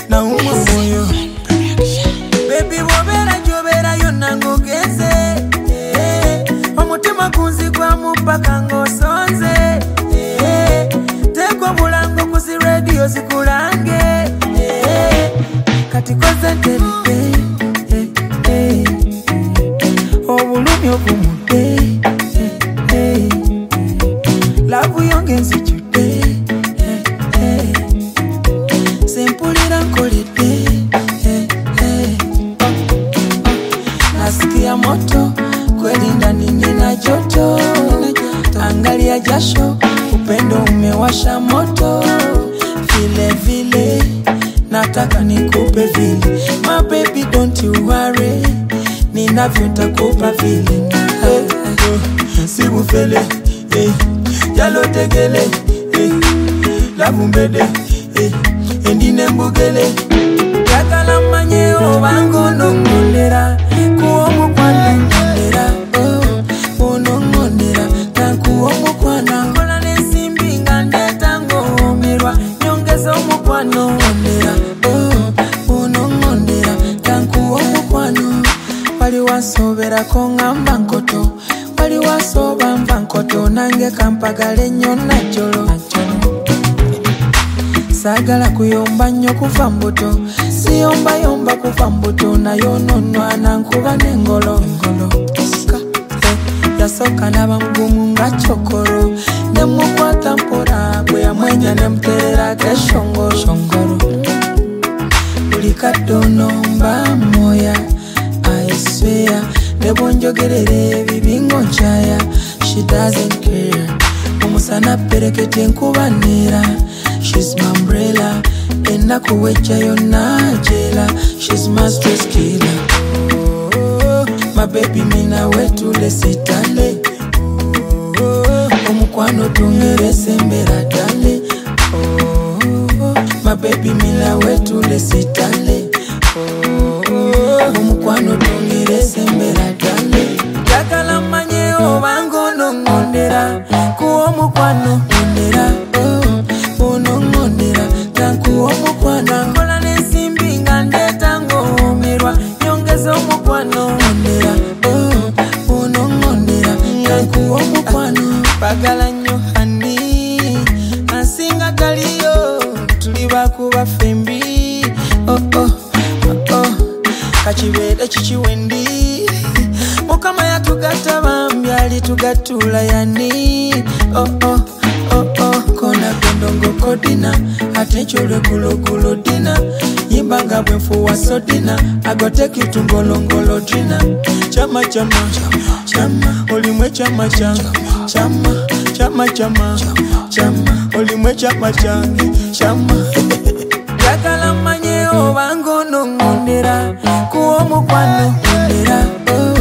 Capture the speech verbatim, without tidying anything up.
na umoyo. Baby wobera jobera yonna ngogeze, omutima kunzigwa mupaka ng'osonze, tekwa mulango kuzi radio zikulange, kati koze nterite obulumi obumude, lavu yonge nzijudde, sempulira nkoledde, nasikia moto kweli ndani nina joto, angalia jasho upendo umewasha moto, vile vile nataka nikupe vile, my baby don't you worry, ninavyo nitakupa vile, sibufele eh, jalo tegele eh, lavumbede eh, endine mbugele, yakala manye obango nongondera, kuomu kwa nongondera, oh, unongondera, tankuomu kwa nangola nesimbi ngandeta ngomerwa, nyongezo mukwa nongondera, oh, unongondera, tankuomu kwa no, wali wasobera kongamba nkoto, wali wasoba mba nkoto, nange kampagale nyo na jolo, sagala kuyomba nyo kufa mbuto, siyomba yomba kufa mbuto, na yononwa nankuba nengolo, Ska, eh, yasoka naba mgumu nga chokoro, nemukwata mpora, bwe yamwenya nemterera keshongoro, shongoro, ulikatono mba moya, I swear, nebonjogerere bibingo nchaya, she doesn't care, umusana perekete nkubanera, she's my umbrella, enda kuwecha yona jela, she's my stress killer, oh, my baby mina wetu lesitale, oh, omukwano tungerese mbera dale, oh, my baby mina wetu lesitale, oh, omukwano tungerese mbera dale, yakala manye obango nongondera, kuo mukwano ondera, oh, unongondera, tankuo mukwano, ngola nesimbi ngandeta ngomerwa, nyongezo mukwano ondera, oh, unongondera, tankuo mukwano, pagala nyo hani, asinga kaliyo, tuliba kuba fembi, oh oh, oh oh, kachibede chichiwendi, mukama ya tugata bambi ali tugatula yani, oh oh, oh oh, kona gondongo kodina, atechole kulo kulo dina, yimbanga bwefu wa sodina, I go take you to ngolongolo dina, chama chama, chama, olimwe chama chama, chama, chama chama, chama, olimwe chama change, chama, yakala manye obango nongondera, kuo mukwano ondera, oh,